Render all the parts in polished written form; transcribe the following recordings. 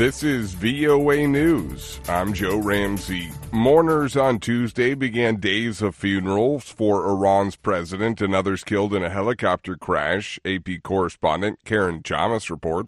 This is VOA News. I'm Joe Ramsey. Mourners on Tuesday began days of funerals for Iran's president and others killed in a helicopter crash. AP correspondent Karen Chamas reports.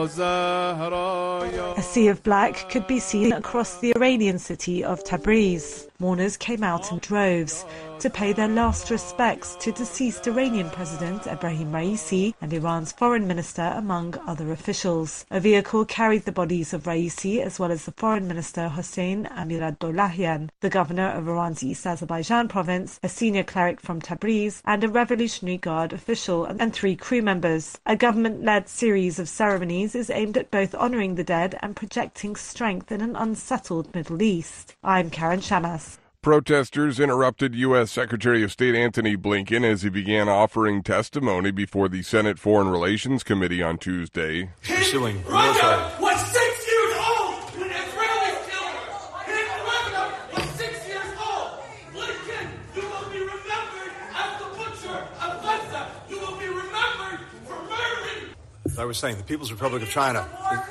A sea of black could be seen across the Iranian city of Tabriz. Mourners came out in droves to pay their last respects to deceased Iranian President Ebrahim Raisi and Iran's foreign minister, among other officials. A vehicle carried the bodies of Raisi as well as the foreign minister Hossein Amir-Abdollahian, the governor of Iran's East Azerbaijan province, a senior cleric from Tabriz, and a Revolutionary Guard official and 3 crew members. A government-led series of ceremonies is aimed at both honouring the dead and projecting strength in an unsettled Middle East. I'm Karen Chamas. Protesters interrupted U.S. Secretary of State Antony Blinken as he began offering testimony before the Senate Foreign Relations Committee on Tuesday. Pursuing Russia was 6 years old when Israelis killed her. His brother was 6 years old. Blinken, you will be remembered as the butcher of Gaza. You will be remembered for murdering. As I was saying, the People's Republic of China.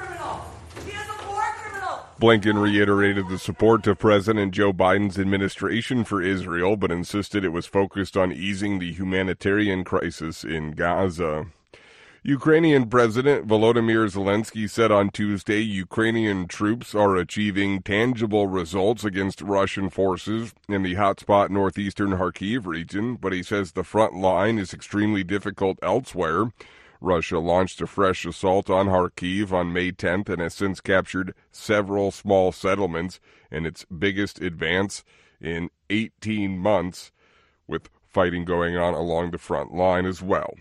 Blinken reiterated the support to President Joe Biden's administration for Israel, but insisted it was focused on easing the humanitarian crisis in Gaza. Ukrainian President Volodymyr Zelensky said on Tuesday Ukrainian troops are achieving tangible results against Russian forces in the hotspot northeastern Kharkiv region, but he says the front line is extremely difficult elsewhere. Russia launched a fresh assault on Kharkiv on May 10th and has since captured several small settlements in its biggest advance in 18 months, with fighting going on along the front line as well.